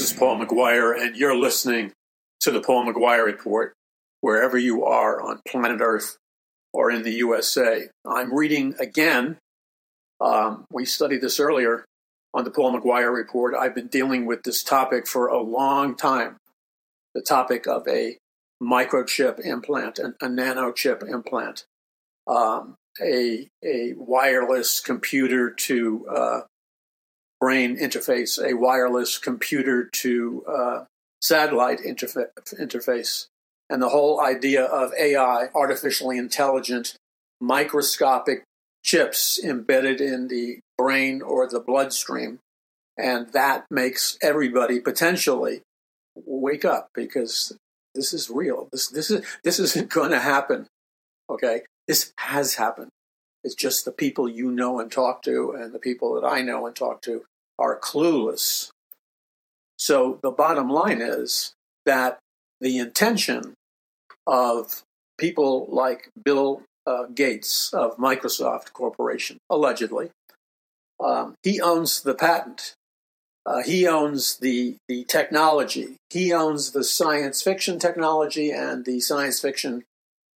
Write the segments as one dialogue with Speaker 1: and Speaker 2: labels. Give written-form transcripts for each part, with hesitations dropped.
Speaker 1: is Paul McGuire, and you're listening to the Paul McGuire Report, wherever you are on planet Earth or in the USA. I'm reading again. We studied this earlier on the Paul McGuire Report. I've been dealing with this topic for a long time, the topic of a microchip implant, a nanochip implant, a wireless computer to brain interface, a wireless computer to satellite interface, and the whole idea of AI, artificially intelligent, microscopic chips embedded in the brain or the bloodstream. And that makes everybody potentially wake up, because this is real. This isn't going to happen. Okay, this has happened. It's just the people you know and talk to, and the people that I know and talk to, are clueless. So the bottom line is that the intention of people like Bill Gates of Microsoft Corporation, allegedly, he owns the patent. He owns the technology. He owns the science fiction technology and the science fiction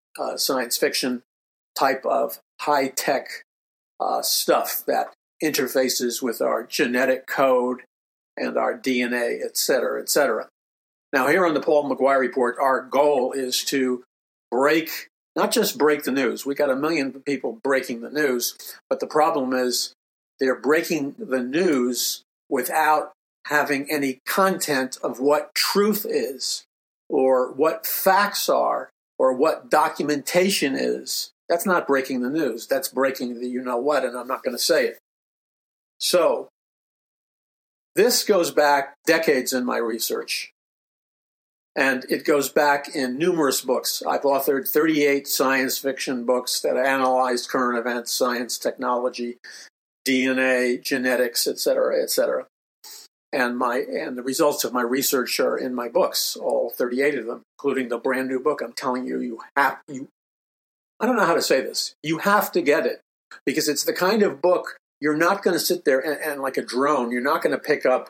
Speaker 1: type of high-tech stuff that interfaces with our genetic code and our DNA, et cetera, et cetera. Now, here on the Paul McGuire Report, our goal is to not just break the news. We got 1 million people breaking the news, but the problem is they're breaking the news without having any content of what truth is, or what facts are, or what documentation is. That's not breaking the news. That's breaking the you-know-what, and I'm not going to say it. So, this goes back decades in my research, and it goes back in numerous books. I've authored 38 science fiction books that analyze current events, science, technology, DNA, genetics, et cetera, et cetera. And the results of my research are in my books, all 38 of them, including the brand new book. I'm telling you, I don't know how to say this. You have to get it, because it's the kind of book you're not going to sit there and like a drone, you're not going to pick up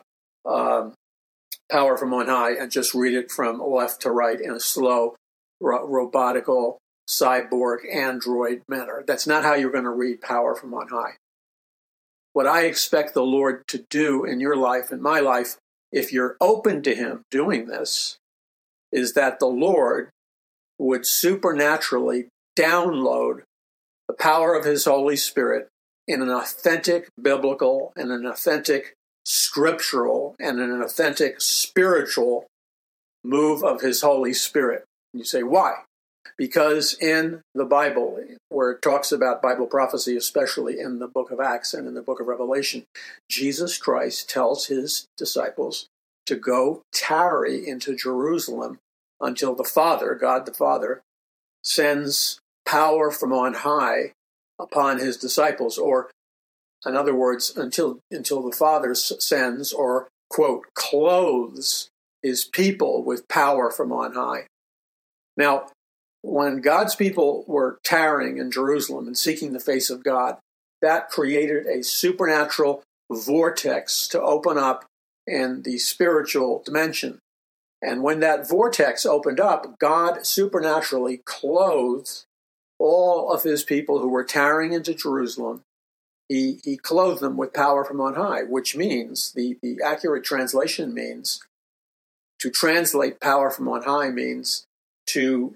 Speaker 1: Power from On High and just read it from left to right in a slow, robotical, cyborg, android manner. That's not how you're going to read Power from On High. What I expect the Lord to do in your life, in my life, if you're open to Him doing this, is that the Lord would supernaturally download the power of His Holy Spirit in an authentic biblical and an authentic scriptural and an authentic spiritual move of His Holy Spirit. And you say, why? Because in the Bible, where it talks about Bible prophecy, especially in the book of Acts and in the book of Revelation, Jesus Christ tells His disciples to go tarry into Jerusalem until the Father, God the Father, sends power from on high upon His disciples, or in other words, until the Father sends or, quote, clothes His people with power from on high. Now, when God's people were tarrying in Jerusalem and seeking the face of God, that created a supernatural vortex to open up in the spiritual dimension. And when that vortex opened up, God supernaturally clothed all of His people who were tarrying into Jerusalem. He clothed them with power from on high, which means, the accurate translation means, to translate power from on high means to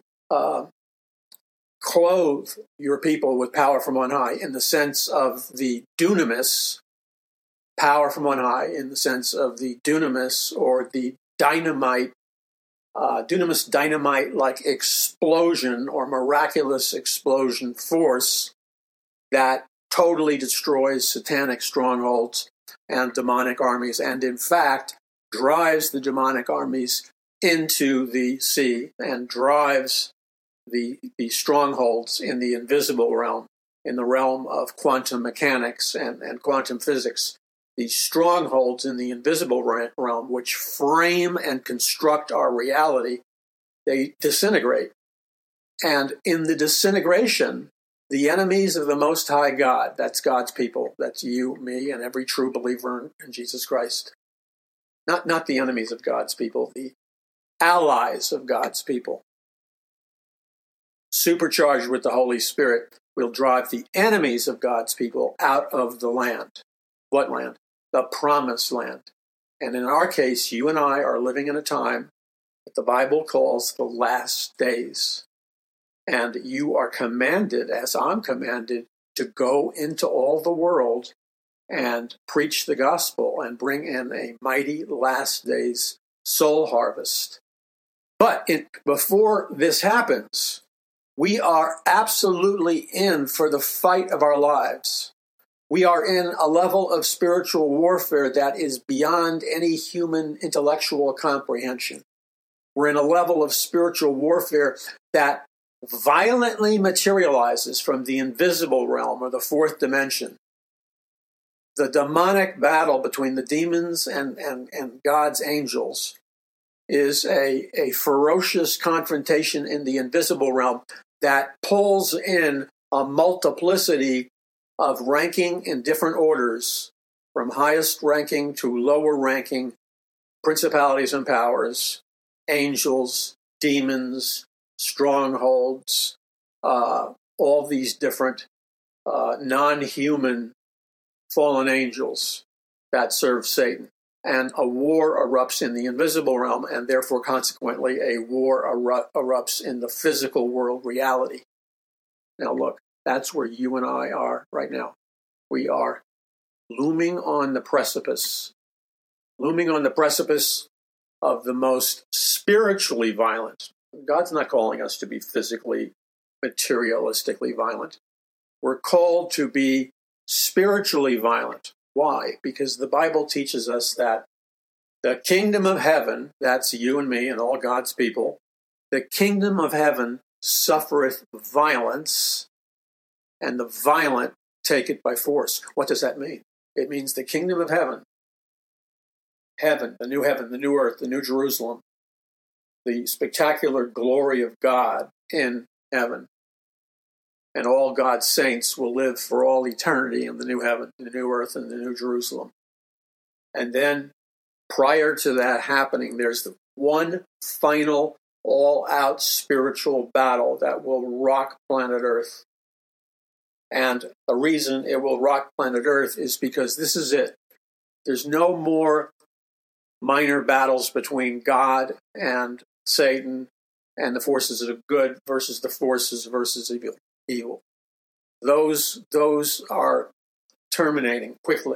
Speaker 1: clothe your people with power from on high, in the sense of the dunamis, power from on high, in the sense of the dunamis, or the dynamite, dunamis dynamite-like explosion or miraculous explosion force that totally destroys satanic strongholds and demonic armies, and in fact drives the demonic armies into the sea and drives the strongholds in the invisible realm, in the realm of quantum mechanics and quantum physics. These strongholds in the invisible realm, which frame and construct our reality, they disintegrate. And in the disintegration, the enemies of the Most High God, that's God's people, that's you, me, and every true believer in Jesus Christ, not the enemies of God's people, the allies of God's people, supercharged with the Holy Spirit, will drive the enemies of God's people out of the land. What land? The promised land. And in our case, you and I are living in a time that the Bible calls the last days. And you are commanded, as I'm commanded, to go into all the world and preach the gospel and bring in a mighty last days soul harvest. But before this happens, we are absolutely in for the fight of our lives. We are in a level of spiritual warfare that is beyond any human intellectual comprehension. We're in a level of spiritual warfare that violently materializes from the invisible realm or the fourth dimension. The demonic battle between the demons and God's angels is a ferocious confrontation in the invisible realm that pulls in a multiplicity of ranking in different orders, from highest ranking to lower ranking, principalities and powers, angels, demons, strongholds, all these different non-human fallen angels that serve Satan. And a war erupts in the invisible realm, and therefore, consequently, a war erupts in the physical world reality. Now, look, that's where you and I are right now. We are looming on the precipice of the most spiritually violent. God's not calling us to be physically, materialistically violent. We're called to be spiritually violent. Why? Because the Bible teaches us that the kingdom of heaven, that's you and me and all God's people, the kingdom of heaven suffereth violence, and the violent take it by force. What does that mean? It means the kingdom of heaven, the new heaven, the new earth, the new Jerusalem, the spectacular glory of God in heaven. And all God's saints will live for all eternity in the new heaven, the new earth, and the new Jerusalem. And then, prior to that happening, there's the one final, all-out spiritual battle that will rock planet Earth. And the reason it will rock planet Earth is because this is it. There's no more minor battles between God and Satan and the forces of good versus the forces versus evil. Those are terminating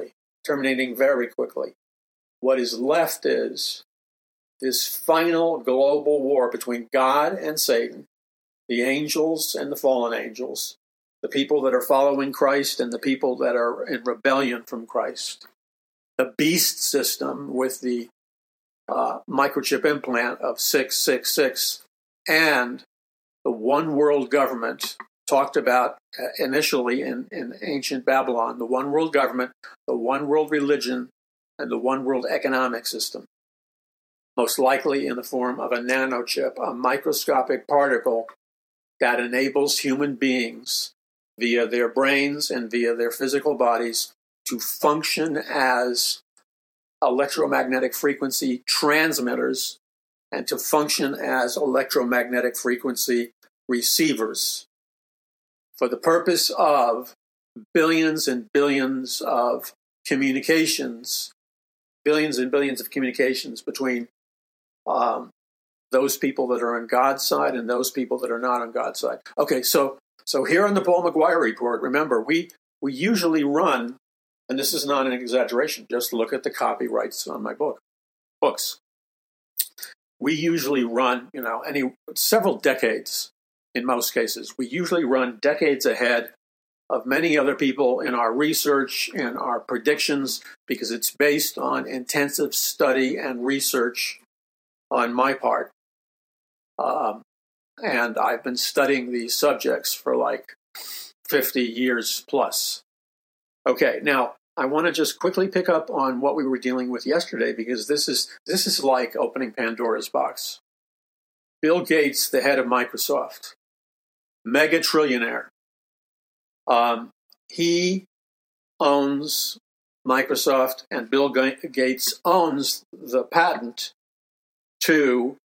Speaker 1: very quickly. What is left is this final global war between God and Satan, the angels and the fallen angels, the people that are following Christ and the people that are in rebellion from Christ, the beast system with the microchip implant of 666, and the one world government talked about initially in ancient Babylon, the one world government, the one world religion, and the one world economic system, most likely in the form of a nanochip, a microscopic particle that enables human beings via their brains and via their physical bodies to function as electromagnetic frequency transmitters and to function as electromagnetic frequency receivers for the purpose of billions and billions of communications, between those people that are on God's side and those people that are not on God's side. Okay, so here on the Paul McGuire Report, remember, we usually run, and this is not an exaggeration, just look at the copyrights on my books. We usually run, several decades in most cases. We usually run decades ahead of many other people in our research and our predictions because it's based on intensive study and research on my part. And I've been studying these subjects for like 50 years plus. Okay, now I want to just quickly pick up on what we were dealing with yesterday because this is like opening Pandora's box. Bill Gates, the head of Microsoft, mega trillionaire. He owns Microsoft, and Bill Gates owns the patent to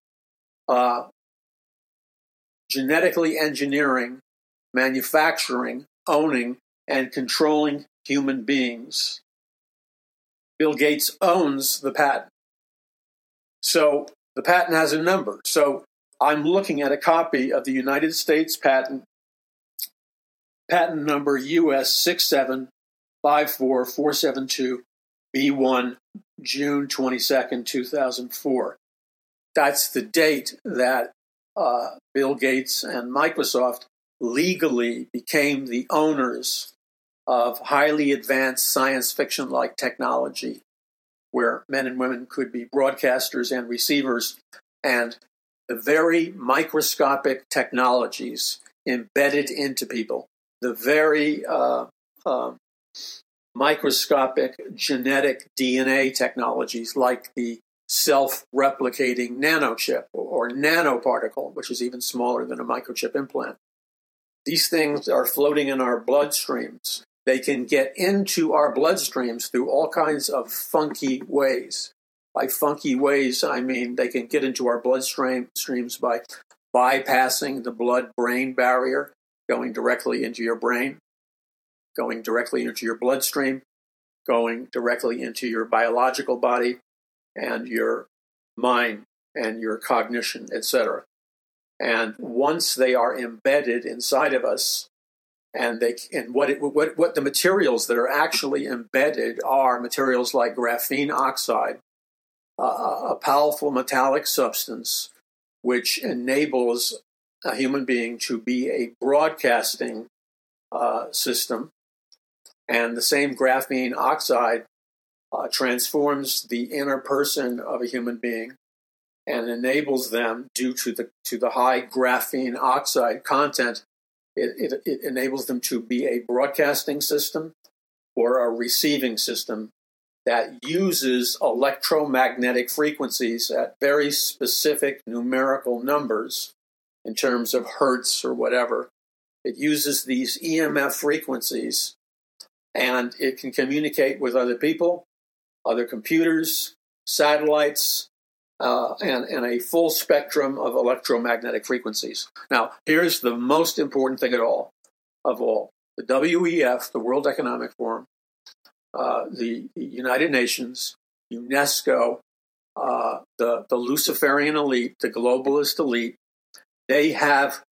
Speaker 1: genetically engineering, manufacturing, owning, and controlling human beings. Bill Gates owns the patent. So the patent has a number. So I'm looking at a copy of the United States patent number US 6754472B1, June 22nd, 2004. That's the date that Bill Gates and Microsoft legally became the owners of highly advanced science fiction-like technology, where men and women could be broadcasters and receivers, and the very microscopic technologies embedded into people, the very microscopic genetic DNA technologies like the self-replicating nanochip or nanoparticle, which is even smaller than a microchip implant. These things are floating in our bloodstreams. They can get into our bloodstreams through all kinds of funky ways. By funky ways, I mean they can get into our bloodstreams by bypassing the blood-brain barrier, going directly into your brain, going directly into your bloodstream, going directly into your biological body and your mind and your cognition, etc. And once they are embedded inside of us, and what the materials that are actually embedded are materials like graphene oxide, a powerful metallic substance which enables a human being to be a broadcasting system. And the same graphene oxide transforms the inner person of a human being and enables them, due to the high graphene oxide content, it enables them to be a broadcasting system or a receiving system that uses electromagnetic frequencies at very specific numerical numbers in terms of hertz or whatever. It uses these EMF frequencies, and it can communicate with other people, other computers, satellites, and a full spectrum of electromagnetic frequencies. Now, here's the most important thing of all. The WEF, the World Economic Forum, the United Nations, UNESCO, the Luciferian elite, the globalist elite, they have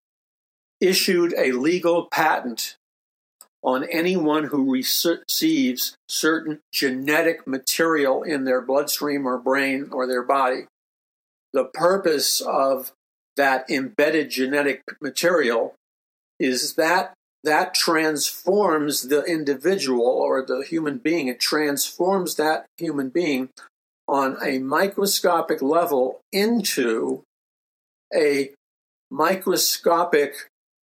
Speaker 1: issued a legal patent on anyone who receives certain genetic material in their bloodstream or brain or their body. The purpose of that embedded genetic material is that transforms the individual or the human being. It transforms that human being on a microscopic level into a microscopic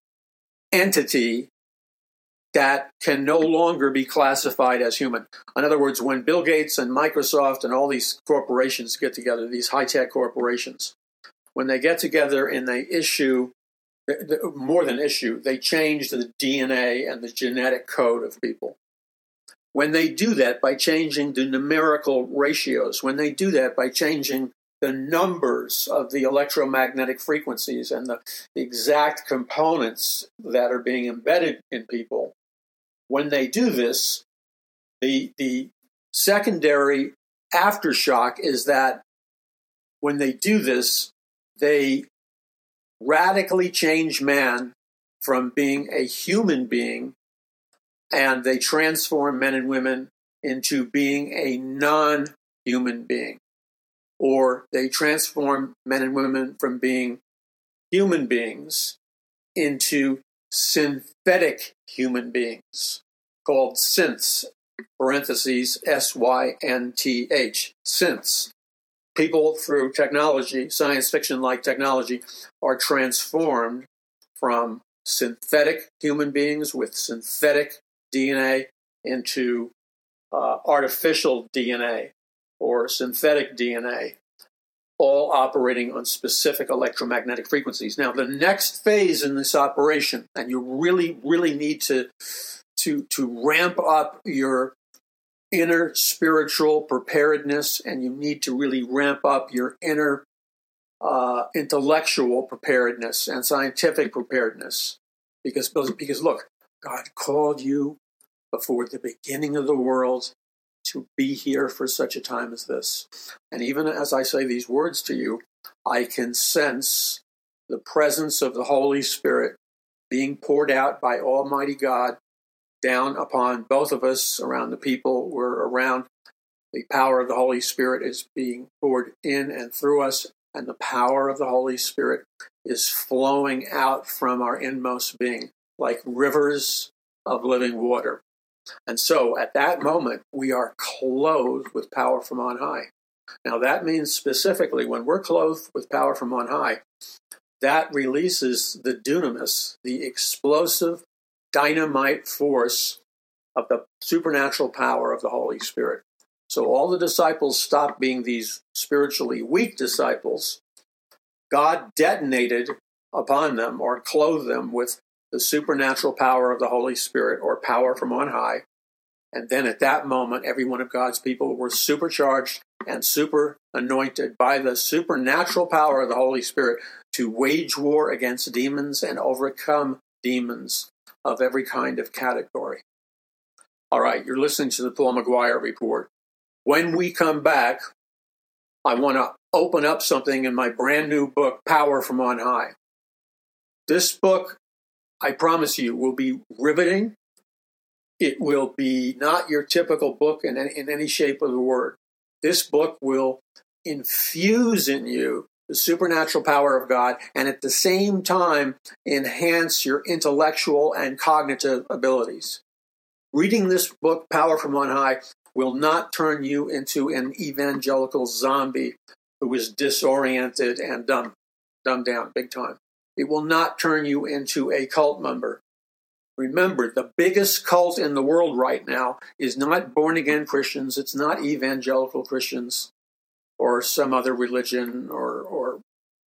Speaker 1: entity that can no longer be classified as human. In other words, when Bill Gates and Microsoft and all these corporations get together, these high-tech corporations, when they get together and they issue, more than issue, they change the DNA and the genetic code of people. When they do that by changing the numerical ratios, when they do that by changing the numbers of the electromagnetic frequencies and the exact components that are being embedded in people, when they do this, the secondary aftershock is that when they do this, they radically change man from being a human being, and they transform men and women into being a non-human being. Or they transform men and women from being human beings into synthetic human beings, called synths, parentheses, S-Y-N-T-H, synths. People, through technology, science fiction-like technology, are transformed from synthetic human beings with synthetic DNA into artificial DNA or synthetic DNA, all operating on specific electromagnetic frequencies. Now, the next phase in this operation, and you really, really need to ramp up your inner spiritual preparedness, and you need to really ramp up your inner intellectual preparedness and scientific preparedness. Because look, God called you before the beginning of the world to be here for such a time as this. And even as I say these words to you, I can sense the presence of the Holy Spirit being poured out by Almighty God down upon both of us, around the people we're around. The power of the Holy Spirit is being poured in and through us, and the power of the Holy Spirit is flowing out from our inmost being like rivers of living water. And so at that moment, we are clothed with power from on high. Now that means specifically when we're clothed with power from on high, that releases the dunamis, the explosive dynamite force of the supernatural power of the Holy Spirit. So all the disciples stopped being these spiritually weak disciples. God detonated upon them or clothed them with the supernatural power of the Holy Spirit, or power from on high. And then at that moment, every one of God's people were supercharged and super anointed by the supernatural power of the Holy Spirit to wage war against demons and overcome demons of every kind of category. All right, you're listening to the Paul McGuire Report. When we come back, I want to open up something in my brand new book, Power from on High. This book, I promise you, will be riveting. It will be not your typical book in any shape of the word. This book will infuse in you the supernatural power of God, and at the same time enhance your intellectual and cognitive abilities. Reading this book, Power from on High, will not turn you into an evangelical zombie who is disoriented and dumbed down big time. It will not turn you into a cult member. Remember, the biggest cult in the world right now is not born-again Christians. It's not evangelical Christians or some other religion or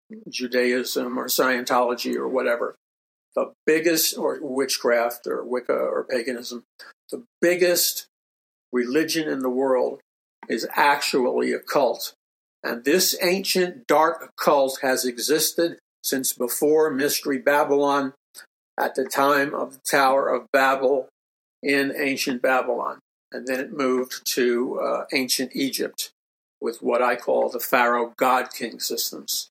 Speaker 1: Judaism or Scientology or whatever. The biggest, or witchcraft or Wicca or paganism, the biggest religion in the world is actually a cult. And this ancient dark cult has existed since before Mystery Babylon, at the time of the Tower of Babel in ancient Babylon. And then it moved to ancient Egypt with what I call the Pharaoh God-King systems.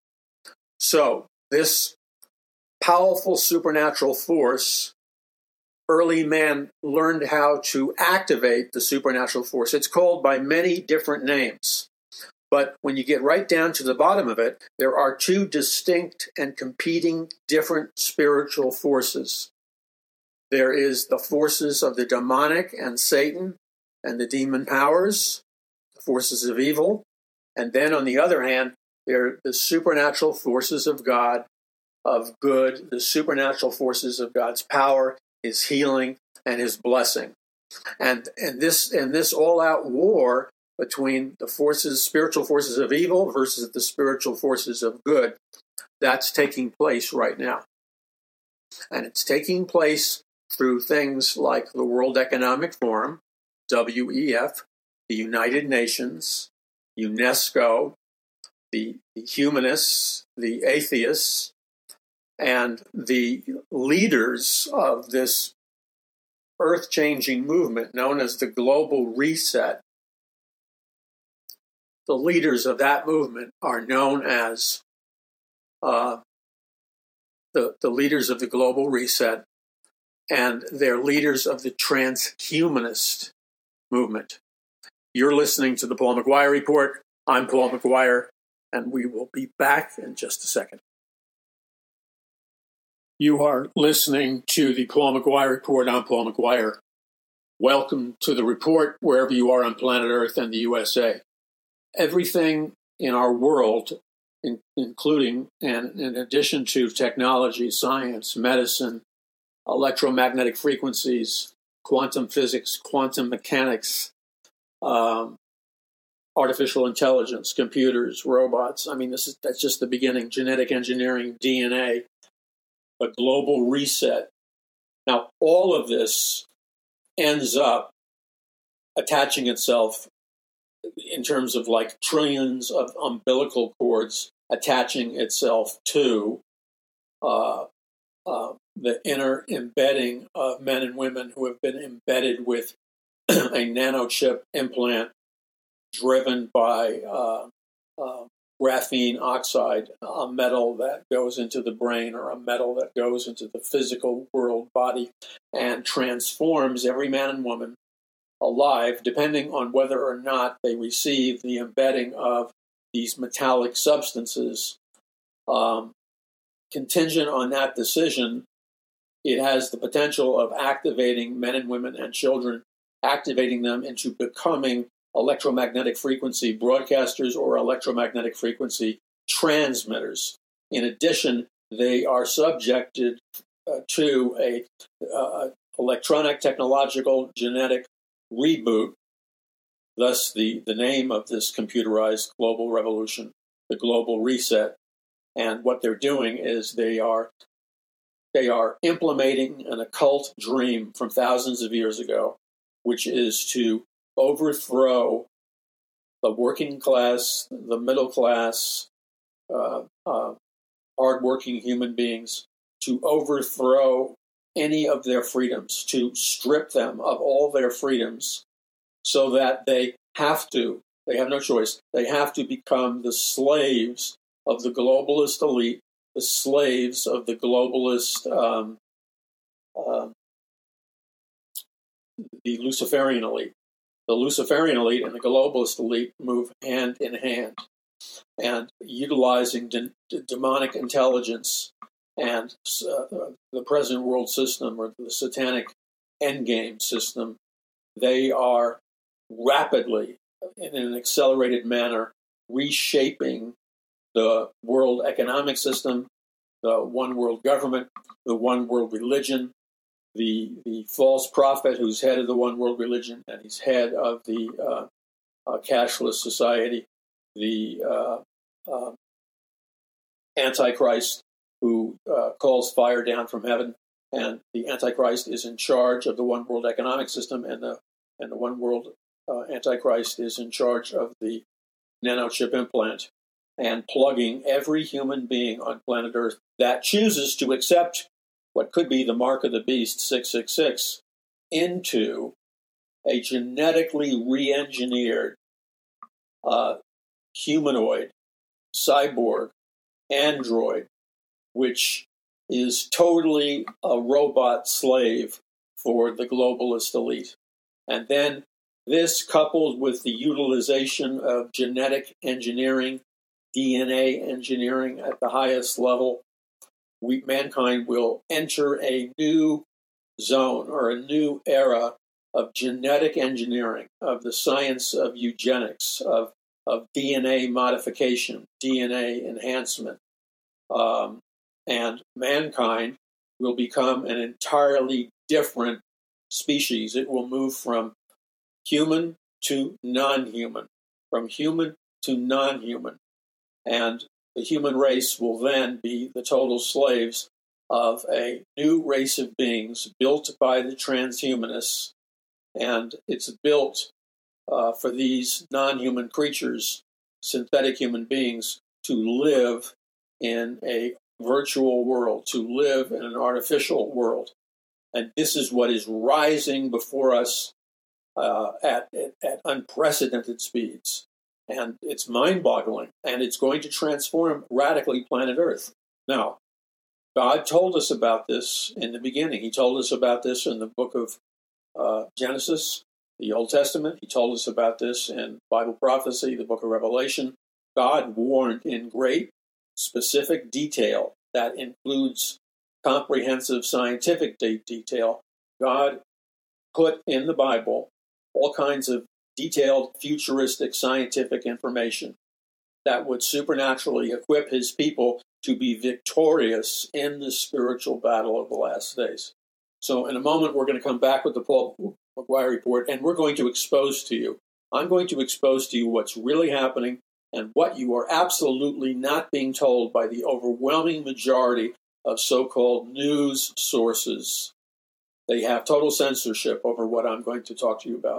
Speaker 1: So this powerful supernatural force, early man learned how to activate the supernatural force. It's called by many different names. But when you get right down to the bottom of it, there are two distinct and competing different spiritual forces. There is the forces of the demonic and Satan and the demon powers, the forces of evil. And then on the other hand, there are the supernatural forces of God, of good, the supernatural forces of God's power, his healing, and his blessing. And this all-out war between the forces, spiritual forces of evil versus the spiritual forces of good, that's taking place right now. And it's taking place through things like the World Economic Forum, WEF, the United Nations, UNESCO, the humanists, the atheists, and the leaders of this earth-changing movement known as the Global Reset. The leaders of that movement are known as the leaders of the Global Reset, and they're leaders of the transhumanist movement. You're listening to the Paul McGuire Report. I'm Paul McGuire, and we will be back in just a second. You are listening to the Paul McGuire Report. I'm Paul McGuire. Welcome to the report wherever you are on planet Earth and the USA. Everything in our world, including and in addition to technology, science, medicine, electromagnetic frequencies, quantum physics, quantum mechanics, artificial intelligence, computers, robots. I mean, that's just the beginning. Genetic engineering, DNA, a global reset. Now, all of this ends up attaching itself in terms of like trillions of umbilical cords attaching itself to the inner embedding of men and women who have been embedded with a nanochip implant driven by graphene oxide, a metal that goes into the brain or a metal that goes into the physical world body and transforms every man and woman alive, depending on whether or not they receive the embedding of these metallic substances. Contingent on that decision, it has the potential of activating men and women and children, activating them into becoming electromagnetic frequency broadcasters or electromagnetic frequency transmitters. In addition, they are subjected to a electronic, technological, genetic reboot, thus the name of this computerized global revolution, the global reset. And what they're doing is they are implementing an occult dream from thousands of years ago, which is to overthrow the working class, the middle class, hardworking human beings, to overthrow any of their freedoms, to strip them of all their freedoms, so that they have no choice, they have to become the slaves of the globalist elite, the slaves of the globalist, the Luciferian elite. The Luciferian elite and the globalist elite move hand in hand, and utilizing demonic intelligence and the present world system, or the satanic endgame system, they are rapidly, in an accelerated manner, reshaping the world economic system, the one world government, the one world religion, the false prophet who's head of the one world religion and he's head of the cashless society, the Antichrist who calls fire down from heaven, and the Antichrist is in charge of the one world economic system, and the one world Antichrist is in charge of the nanochip implant and plugging every human being on planet Earth that chooses to accept what could be the mark of the beast, 666, into a genetically re-engineered humanoid, cyborg, android, which is totally a robot slave for the globalist elite. And then this, coupled with the utilization of genetic engineering, DNA engineering at the highest level, mankind will enter a new zone or a new era of genetic engineering, of the science of eugenics, of DNA modification, DNA enhancement. And mankind will become an entirely different species. It will move from human to non-human, from human to non-human. And the human race will then be the total slaves of a new race of beings built by the transhumanists. And it's built for these non-human creatures, synthetic human beings, to live in a virtual world, to live in an artificial world. And this is what is rising before us at unprecedented speeds. And it's mind-boggling, and it's going to transform radically planet Earth. Now, God told us about this in the beginning. He told us about this in the book of Genesis, the Old Testament. He told us about this in Bible prophecy, the book of Revelation. God warned in great specific detail that includes comprehensive scientific detail. God put in the Bible all kinds of detailed, futuristic, scientific information that would supernaturally equip his people to be victorious in the spiritual battle of the last days. So in a moment, we're going to come back with the Paul McGuire Report, and we're going to expose to you. I'm going to expose to you what's really happening and what you are absolutely not being told by the overwhelming majority of so-called news sources. They have total censorship over what I'm going to talk to you about.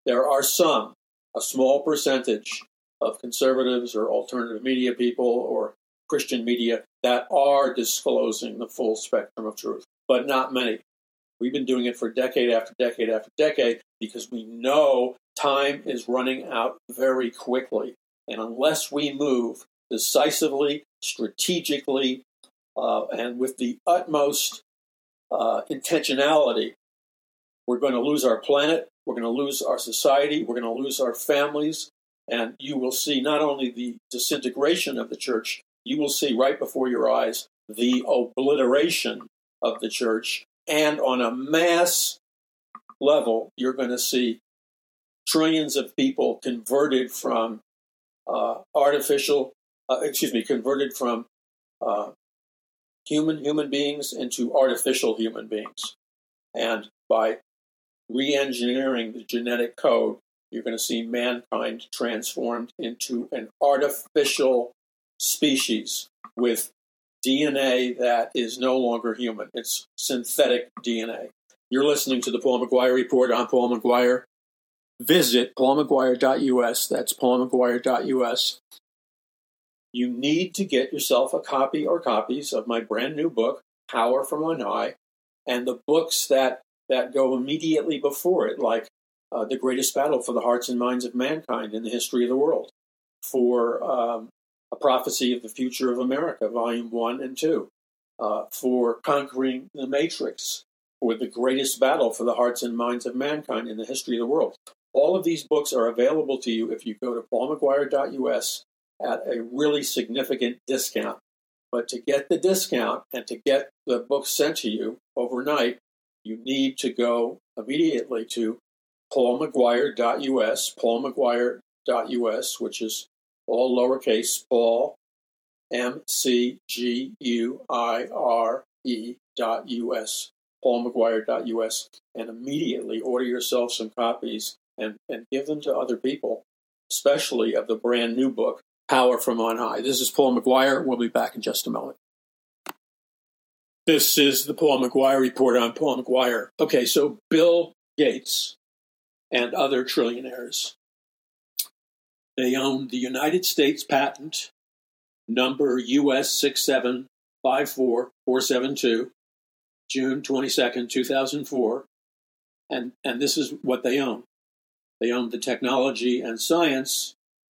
Speaker 1: there are a small percentage of conservatives or alternative media people or Christian media that are disclosing the full spectrum of truth, but not many. We've been doing it for decade after decade after decade because we know time is running out very quickly. And unless we move decisively, strategically, and with the utmost intentionality, we're going to lose our planet, we're going to lose our society, we're going to lose our families, and you will see not only the disintegration of the church, you will see right before your eyes the obliteration of the church. And on a mass level, you're going to see trillions of people converted from converted from human beings into artificial human beings. And by re-engineering the genetic code, you're going to see mankind transformed into an artificial species with DNA that is no longer human. It's synthetic DNA. You're listening to the Paul McGuire Report. I'm Paul McGuire. Visit paulmcguire.us. That's paulmcguire.us. You need to get yourself a copy or copies of my brand new book, Power from On High, and the books that go immediately before it, like The Greatest Battle for the Hearts and Minds of Mankind in the History of the World, for A Prophecy of the Future of America, Volume 1 and 2, for Conquering the Matrix, for The Greatest Battle for the Hearts and Minds of Mankind in the History of the World. All of these books are available to you if you go to paulmcguire.us at a really significant discount. But to get the discount and to get the books sent to you overnight, you need to go immediately to paulmcguire.us, paulmcguire.us, which is all lowercase, Paul, MCGUIRE.us, paulmcguire.us, and immediately order yourself some copies and give them to other people, especially of the brand new book, Power from On High. This is Paul McGuire. We'll be back in just a moment. This is the Paul McGuire Report. I'm Paul McGuire. Okay, so Bill Gates and other trillionaires, they own the United States patent number US 6754472, June 22nd, 2004. And this is what they own. They own the technology and science,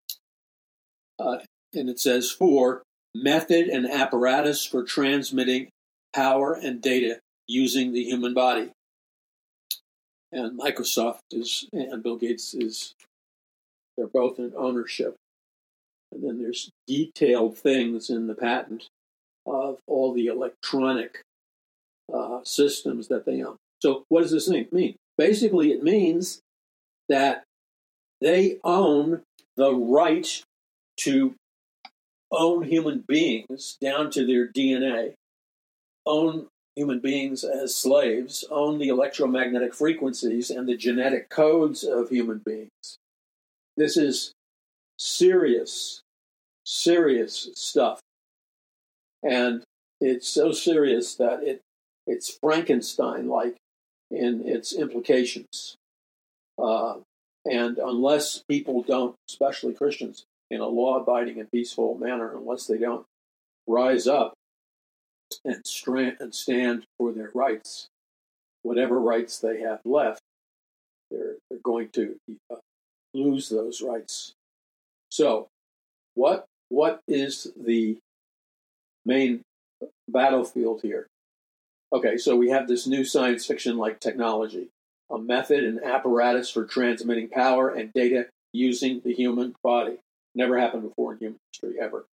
Speaker 1: and it says for method and apparatus for transmitting power and data using the human body. And Microsoft and Bill Gates they're both in ownership. And then there's detailed things in the patent of all the electronic systems that they own. So what does this mean? Basically, it means that they own the right to own human beings down to their DNA, own human beings as slaves, own the electromagnetic frequencies and the genetic codes of human beings. This is serious stuff. And it's so serious that it's Frankenstein-like in its implications. And unless people don't, especially Christians, in a law-abiding and peaceful manner, unless they don't rise up and stand for their rights, whatever rights they have left, they're going to lose those rights. So, what is the main battlefield here? Okay, so we have this new science fiction-like technology, a method and apparatus for transmitting power and data using the human body. Never happened before in human history, ever.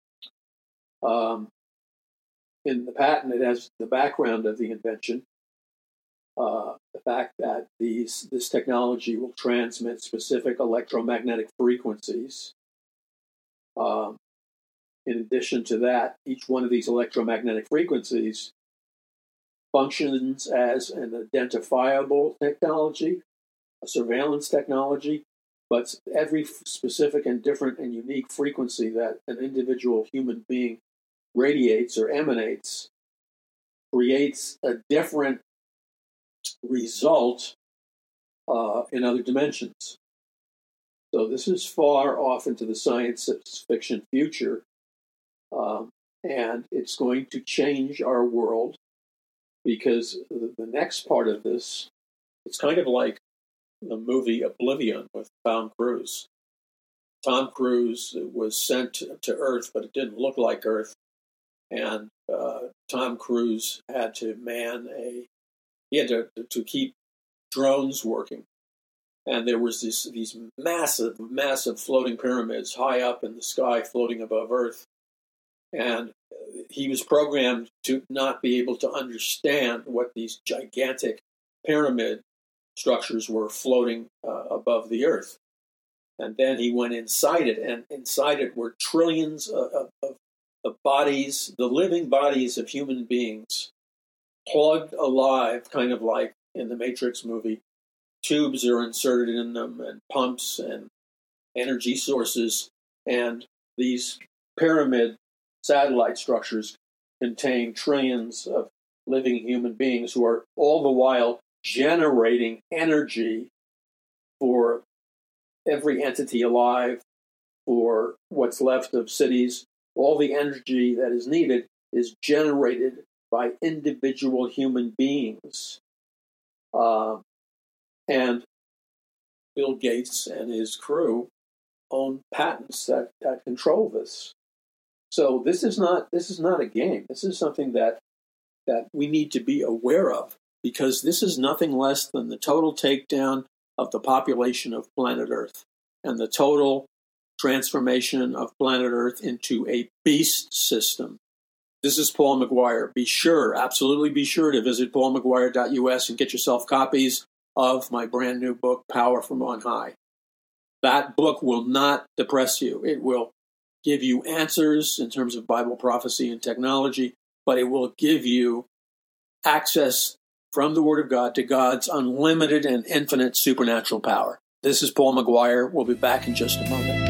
Speaker 1: In the patent, it has the background of the invention, the fact that this technology will transmit specific electromagnetic frequencies. In addition to that, each one of these electromagnetic frequencies functions as an identifiable technology, a surveillance technology, but every specific and different and unique frequency that an individual human being radiates or emanates creates a different result in other dimensions. So this is far off into the science fiction future, and it's going to change our world, because the next part of this, it's kind of like the movie Oblivion with Tom Cruise. Tom Cruise was sent to Earth, but it didn't look like Earth, and Tom Cruise had to he had to keep drones working. And there was these massive floating pyramids high up in the sky floating above Earth. And he was programmed to not be able to understand what these gigantic pyramid structures were floating above the Earth. And then he went inside it, and inside it were trillions of bodies, the living bodies of human beings, plugged alive, kind of like in the Matrix movie. Tubes are inserted in them, and pumps and energy sources, and these pyramid satellite structures contain trillions of living human beings who are all the while generating energy for every entity alive, for what's left of cities. All the energy that is needed is generated by individual human beings. And Bill Gates and his crew own patents that control this. So this is not a game. This is something that we need to be aware of, because this is nothing less than the total takedown of the population of planet Earth and the total transformation of planet Earth into a beast system. This is Paul McGuire. Absolutely be sure to visit paulmcguire.us and get yourself copies of my brand new book, Power from On High. That book will not depress you. It will give you answers in terms of Bible prophecy and technology, but it will give you access from the Word of God to God's unlimited and infinite supernatural power. This is Paul McGuire. We'll be back in just a moment.